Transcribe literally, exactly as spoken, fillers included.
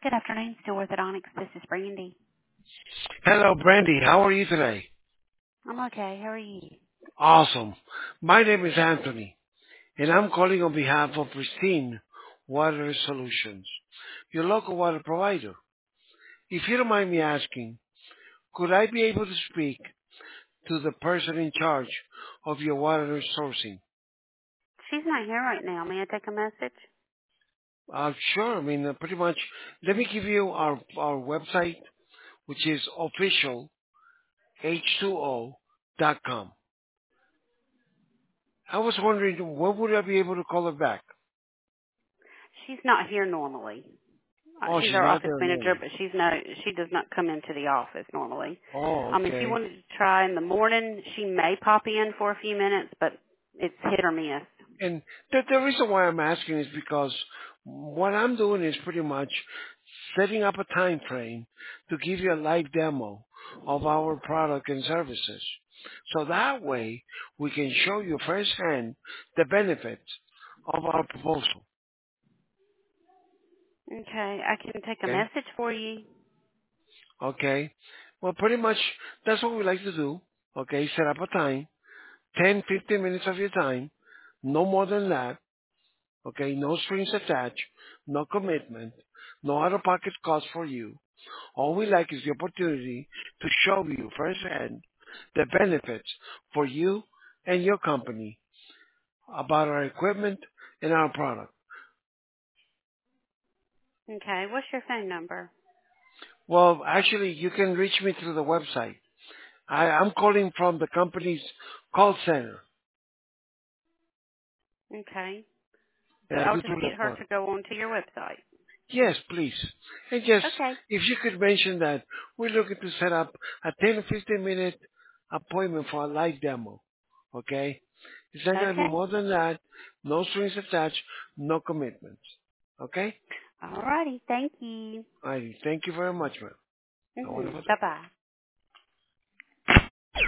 Good afternoon, still orthodontics. This is Brandy. Hello, Brandy. How are you today? I'm okay. How are you? Awesome. My name is Anthony, and I'm calling on behalf of Pristine Water Solutions, your local water provider. If you don't mind me asking, could I be able to speak to the person in charge of your water sourcing? She's not here right now. May I take a message? Uh, sure. I mean, uh, pretty much. Let me give you our our website, which is official h two o dot com. I was wondering, when would I be able to call her back? She's not here normally. Uh, Oh, she's she's our not office there manager, normally. but she's not. She does not come into the office normally. Oh, Um, if you okay. wanted to try in the morning, she may pop in for a few minutes, but it's hit or miss. And the, the reason why I'm asking is because what I'm doing is pretty much setting up a time frame to give you a live demo of our product and services. So that way we can show you firsthand the benefits of our proposal. Okay, I can take a Okay? message for you. Okay? Well, pretty much that's what we like to do. Okay? Set up a time, ten, fifteen minutes of your time, no more than that. Okay, no strings attached, no commitment, no out-of-pocket cost for you. All we like is the opportunity to show you firsthand the benefits for you and your company about our equipment and our product. Okay, what's your phone number? Well, actually, you can reach me through the website. I, I'm calling from the company's call center, Okay, and but I I'll do just get her telephone. to go onto your website. Yes, please. And just, Okay. if you could mention that we're looking to set up a ten or fifteen minute appointment for a live demo. Okay? It's not going to be Okay. more than that. No strings attached, no commitments. Okay? All righty. Thank you. Alrighty. Thank you very much, man. Have a Mhm. wonderful day. Bye bye.